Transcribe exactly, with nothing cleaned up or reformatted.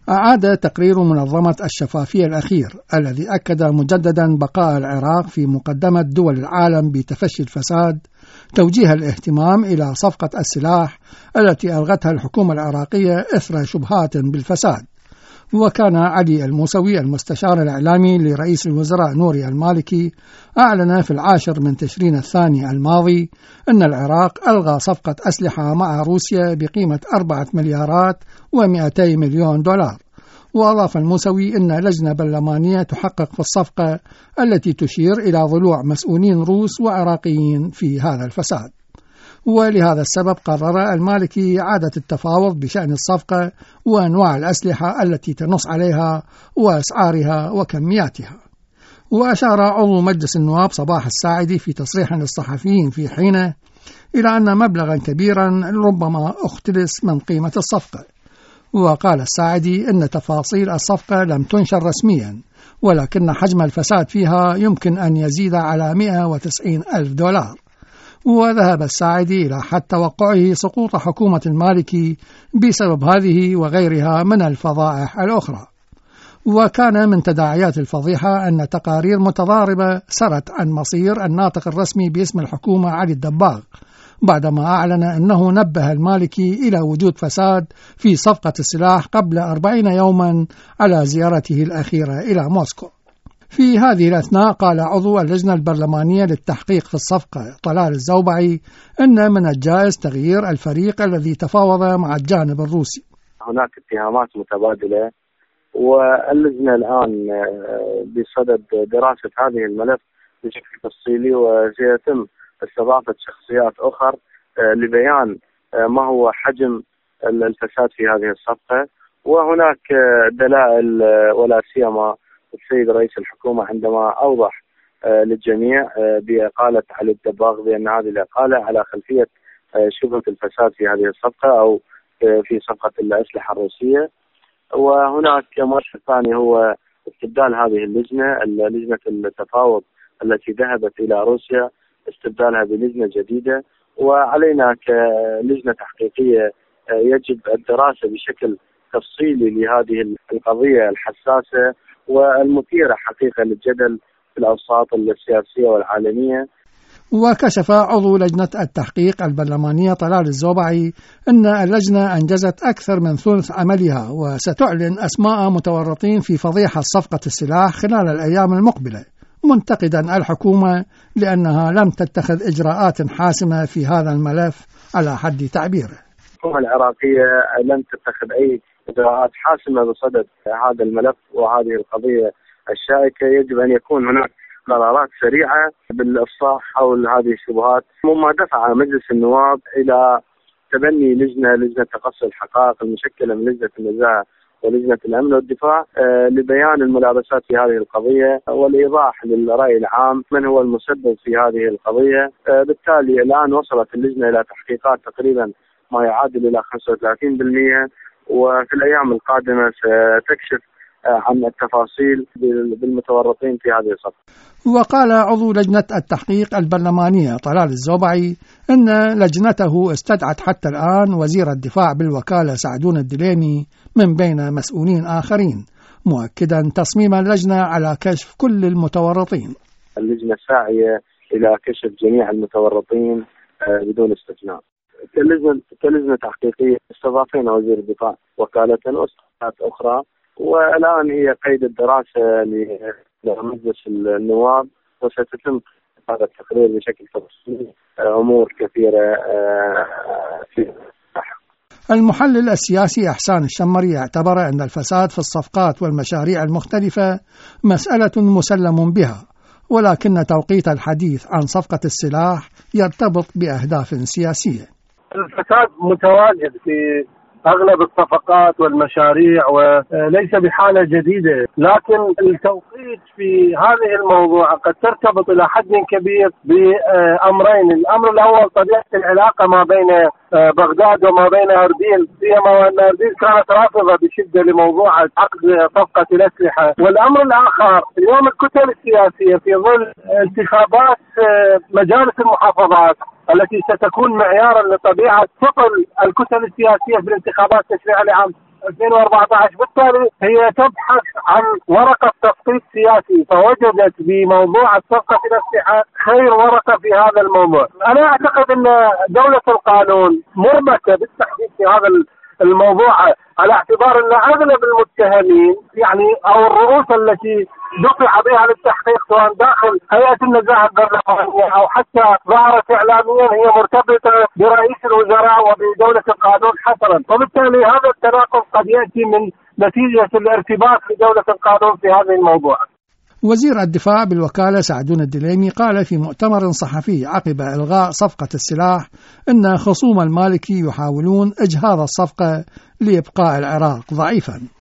أعاد تقرير منظمة الشفافية الأخير الذي أكد مجددا بقاء العراق في مقدمة دول العالم بتفشي الفساد توجيه الاهتمام إلى صفقة السلاح التي ألغتها الحكومة العراقية إثر شبهات بالفساد. وكان علي الموسوي المستشار الإعلامي لرئيس الوزراء نوري المالكي أعلن في العاشر من تشرين الثاني الماضي أن العراق ألغى صفقة أسلحة مع روسيا بقيمة أربعة مليارات ومئتي مليون دولار. وأضاف الموسوي أن لجنة برلمانية تحقق في الصفقة التي تشير إلى ضلوع مسؤولين روس وعراقيين في هذا الفساد. ولهذا السبب قرر المالكي إعادة التفاوض بشأن الصفقة وأنواع الأسلحة التي تنص عليها وأسعارها وكمياتها. وأشار عضو مجلس النواب صباح الساعدي في تصريح للصحفيين في حينه إلى أن مبلغا كبيرا ربما اختلس من قيمة الصفقة. وقال الساعدي أن تفاصيل الصفقة لم تنشر رسميا، ولكن حجم الفساد فيها يمكن أن يزيد على مئة وتسعين ألف دولار. وذهب الساعدي إلى حد توقعه سقوط حكومة المالكي بسبب هذه وغيرها من الفضائح الأخرى. وكان من تداعيات الفضيحة أن تقارير متضاربة سرت عن مصير الناطق الرسمي باسم الحكومة علي الدباغ بعدما أعلن أنه نبه المالكي إلى وجود فساد في صفقة السلاح قبل أربعين يوما على زيارته الأخيرة إلى موسكو. في هذه الأثناء قال عضو اللجنة البرلمانية للتحقيق في الصفقة طلال الزوبعي أن من الجائز تغيير الفريق الذي تفاوض مع الجانب الروسي. هناك اتهامات متبادلة، واللجنة الآن بصدد دراسة هذه الملف بشكل تفصيلي، وسيتم استضافة شخصيات أخرى لبيان ما هو حجم الفساد في هذه الصفقة. وهناك دلائل ولا سيما السيد رئيس الحكومة عندما أوضح للجميع بإقالة علي الدباغ بأن هذه الإقالة على خلفية شبهة الفساد في هذه الصفقة أو في صفقة الأسلحة الروسية. وهناك مؤشر ثاني هو استبدال هذه اللجنة، لجنة التفاوض التي ذهبت إلى روسيا، استبدالها بلجنة جديدة. وعلينا كلجنة تحقيقية يجب الدراسة بشكل تفصيلي لهذه القضية الحساسة والمثيرة حقيقة للجدل في الأوساط السياسية والعالمية. وكشف عضو لجنة التحقيق البرلمانية طلال الزوبعي أن اللجنة أنجزت أكثر من ثلث عملها وستعلن أسماء متورطين في فضيحة صفقة السلاح خلال الأيام المقبلة، منتقدا الحكومة لأنها لم تتخذ إجراءات حاسمة في هذا الملف على حد تعبيره. الحكومة العراقية لم تتخذ أي إجراءات حاسمة بصدد هذا الملف وهذه القضية الشائكة. يجب أن يكون هناك قرارات سريعة بالإفصاح حول هذه الشبهات، مما دفع مجلس النواب إلى تبني لجنة لجنة تقصي الحقائق المشكلة من لجنة النزاهة ولجنة الأمن والدفاع لبيان الملابسات في هذه القضية والإيضاح للرأي العام من هو المسبب في هذه القضية. بالتالي الآن وصلت اللجنة إلى تحقيقات تقريبا ما يعادل إلى خمسة وثلاثين بالمئة، وفي الأيام القادمة ستكشف عن التفاصيل بالمتورطين في هذه الصفقة. وقال عضو لجنة التحقيق البرلمانية طلال الزوبعي أن لجنته استدعت حتى الآن وزير الدفاع بالوكالة سعدون الدليني من بين مسؤولين آخرين، مؤكدا تصميم اللجنة على كشف كل المتورطين. اللجنة ساعية إلى كشف جميع المتورطين بدون استثناء. كلجنة كلجنة تحقيقية استضافينا وزير الدفاع وكالة واستضافات أخرى، والآن هي قيد الدراسة لمجلس النواب، وستتم هذا التقرير بشكل تفصيلي. أمور كثيرة في المحلل السياسي إحسان الشمري اعتبر أن الفساد في الصفقات والمشاريع المختلفة مسألة مسلم بها، ولكن توقيت الحديث عن صفقة السلاح يرتبط بأهداف سياسية. الفساد متواجد في أغلب الصفقات والمشاريع وليس بحالة جديدة، لكن التوقيت في هذه الموضوع قد ترتبط إلى حد كبير بأمرين. الأمر الأول طبيعة العلاقة ما بين بغداد وما بين أربيل، سيما وأن أربيل كانت رافضة بشدة لموضوع عقد صفقة الأسلحة. والأمر الآخر اليوم الكتل السياسية في ظل انتخابات مجالس المحافظات التي ستكون معيارا لطبيعة ثقل الكتل السياسية في الانتخابات التشريعية لعام ألفين وأربعة عشر. بالتالي هي تبحث عن ورقة تخطيط سياسي، فوجدت بموضوع الصفقة في الأسلحة خير ورقة في هذا الموضوع. أنا أعتقد أن دولة القانون مربكة بالتحديد في هذا الموضوع، على اعتبار أن أغلب المتهمين يعني أو الرؤوس التي دفع بها للتحقيق سواء داخل هيئة النزاهة البرلمانية أو حتى ظهرت إعلاميا هي مرتبطة برئيس الوزراء وبدولة القانون حصرا، وبالتالي هذا التناقض قد يأتي من نتيجة الارتباط بدولة القانون في هذا الموضوع. وزير الدفاع بالوكالة سعدون الدليمي قال في مؤتمر صحفي عقب إلغاء صفقة السلاح إن خصوم المالكي يحاولون إجهاض الصفقة لإبقاء العراق ضعيفا.